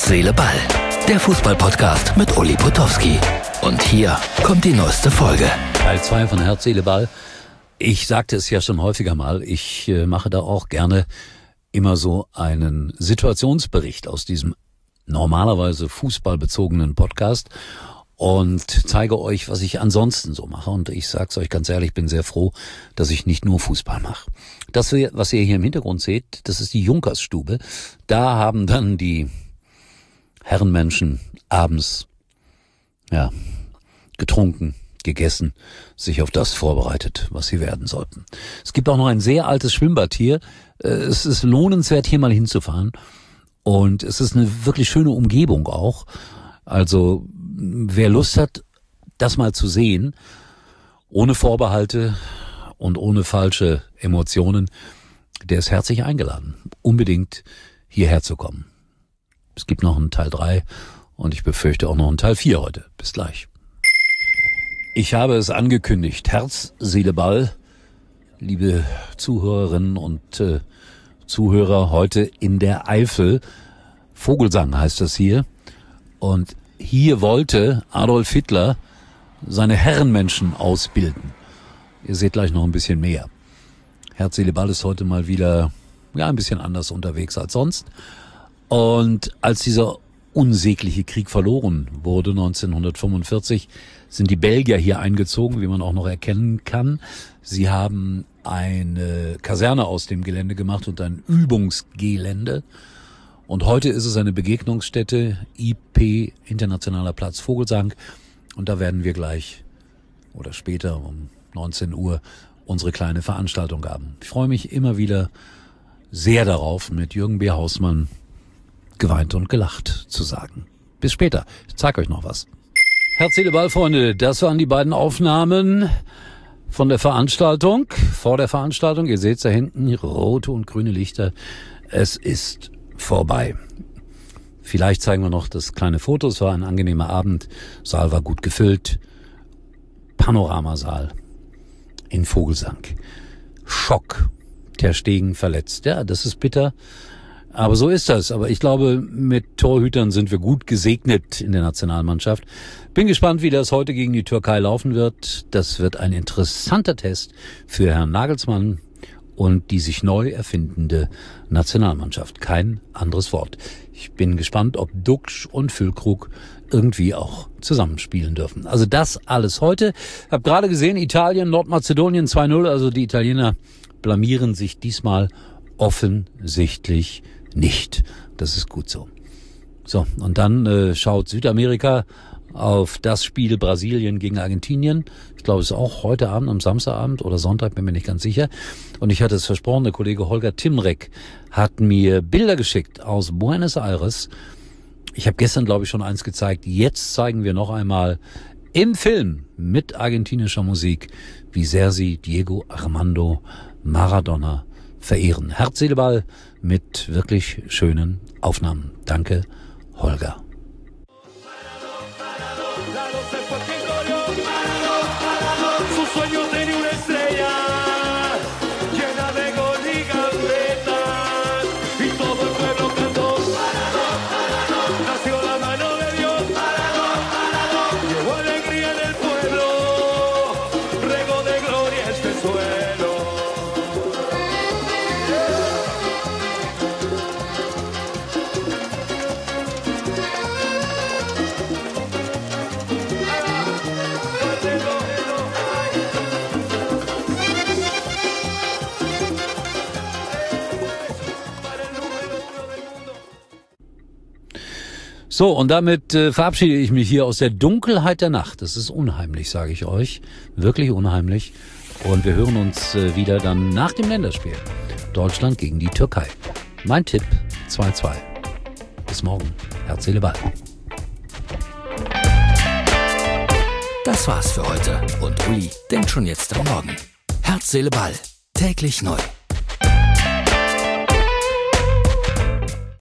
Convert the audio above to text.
Herz, Seele, Ball. Der Fußball-Podcast mit Uli Potowski. Und hier kommt die neueste Folge. Teil 2 von Herz, Seele, Ball. Ich sagte es ja schon häufiger mal, ich mache da auch gerne immer so einen Situationsbericht aus diesem normalerweise fußballbezogenen Podcast und zeige euch, was ich ansonsten so mache. Und ich sag's euch ganz ehrlich, bin sehr froh, dass ich nicht nur Fußball mache. Das, was ihr hier im Hintergrund seht, das ist die Junkersstube. Da haben dann die Herrenmenschen abends getrunken, gegessen, sich auf das vorbereitet, was sie werden sollten. Es gibt auch noch ein sehr altes Schwimmbad hier. Es ist lohnenswert, hier mal hinzufahren. Und es ist eine wirklich schöne Umgebung auch. Also wer Lust hat, das mal zu sehen, ohne Vorbehalte und ohne falsche Emotionen, der ist herzlich eingeladen, unbedingt hierher zu kommen. Es gibt noch einen Teil 3 und ich befürchte auch noch einen Teil 4 heute. Bis gleich. Ich habe es angekündigt. Herz, Seele, Ball. Liebe Zuhörerinnen und Zuhörer, heute in der Eifel. Vogelsang heißt das hier. Und hier wollte Adolf Hitler seine Herrenmenschen ausbilden. Ihr seht gleich noch ein bisschen mehr. Herz, Seele, Ball ist heute mal wieder ein bisschen anders unterwegs als sonst. Und als dieser unsägliche Krieg verloren wurde, 1945, sind die Belgier hier eingezogen, wie man auch noch erkennen kann. Sie haben eine Kaserne aus dem Gelände gemacht und ein Übungsgelände. Und heute ist es eine Begegnungsstätte, IP, Internationaler Platz Vogelsang. Und da werden wir gleich oder später um 19 Uhr unsere kleine Veranstaltung haben. Ich freue mich immer wieder sehr darauf, mit Jürgen B. Hausmann geweint und gelacht zu sagen. Bis später. Ich zeige euch noch was. Herz, Seele, Ball, Freunde. Das waren die beiden Aufnahmen von der Veranstaltung. Vor der Veranstaltung. Ihr seht da hinten rote und grüne Lichter. Es ist vorbei. Vielleicht zeigen wir noch das kleine Foto. Es war ein angenehmer Abend. Saal war gut gefüllt. Panoramasaal in Vogelsang. Schock. Ter Stegen verletzt. Ja, das ist bitter. Aber so ist das. Aber ich glaube, mit Torhütern sind wir gut gesegnet in der Nationalmannschaft. Bin gespannt, wie das heute gegen die Türkei laufen wird. Das wird ein interessanter Test für Herrn Nagelsmann und die sich neu erfindende Nationalmannschaft. Kein anderes Wort. Ich bin gespannt, ob Duxch und Füllkrug irgendwie auch zusammenspielen dürfen. Also das alles heute. Hab gerade gesehen, Italien, Nordmazedonien 2-0. Also die Italiener blamieren sich diesmal offensichtlich nicht. Das ist gut so. So, und dann schaut Südamerika auf das Spiel Brasilien gegen Argentinien. Ich glaube, es ist auch heute Abend, am Samstagabend oder Sonntag, bin mir nicht ganz sicher. Und ich hatte es versprochen, der Kollege Holger Timrek hat mir Bilder geschickt aus Buenos Aires. Ich habe gestern, glaube ich, schon eins gezeigt. Jetzt zeigen wir noch einmal im Film mit argentinischer Musik, wie sehr sie Diego Armando Maradona verehren. Herz, Seele, Ball mit wirklich schönen Aufnahmen. Danke, Holger. So, und damit verabschiede ich mich hier aus der Dunkelheit der Nacht. Das ist unheimlich, sage ich euch. Wirklich unheimlich. Und wir hören uns wieder dann nach dem Länderspiel. Deutschland gegen die Türkei. Mein Tipp 2-2. Bis morgen. Herz, Seele, Ball. Das war's für heute. Und Uli denkt schon jetzt am Morgen. Herz, Seele, Ball. Täglich neu.